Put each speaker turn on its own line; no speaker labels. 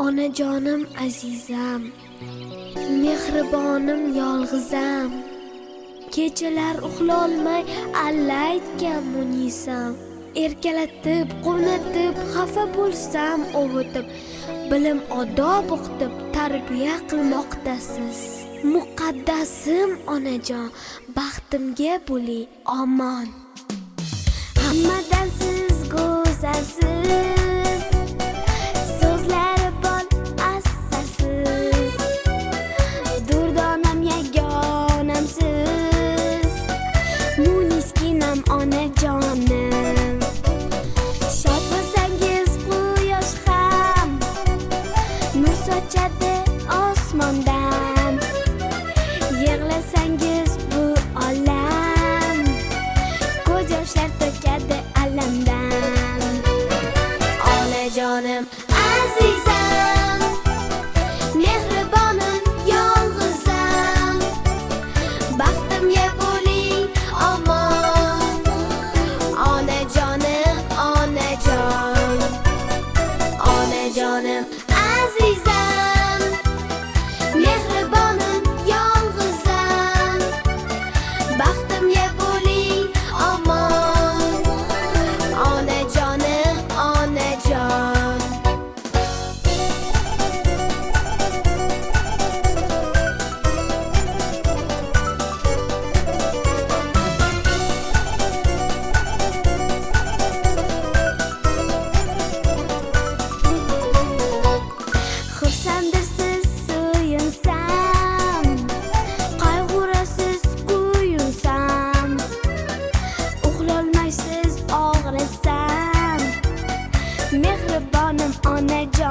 Onajonim azizam, mehribonim yolg'izam, kechalar uxlolmay alla aytgan munisam, erkalatib, quvnatib, xafa bo'lsam ovutib, bilim odob o'qitib tarbiya qilmoqdasiz. Muqaddasim onajon, baxtimga bo'ling omon. Hammadan siz go'zalsiz, so'zlari bor asasiz, durdonam yagonamsiz, muniskinam onajonim. Shod bo'lsangiz quyosh ham nur sochadi osmondan, yig'lasangiz bu olam ko'z yoshlar to'kadi alamdan. Onajonim azizam, mehribonim yolg'izam, baxtimga bo'ling omon. Onajonim, onajon, onajonim azizam, mehribonim yolg'izam, baxtimga bo'ling omon. Onajonim, onajon. Xursandsiz suyunsam, qayg'urasiz kuyunsam, uxlolmaysiz og'risam, mehribonim onajon.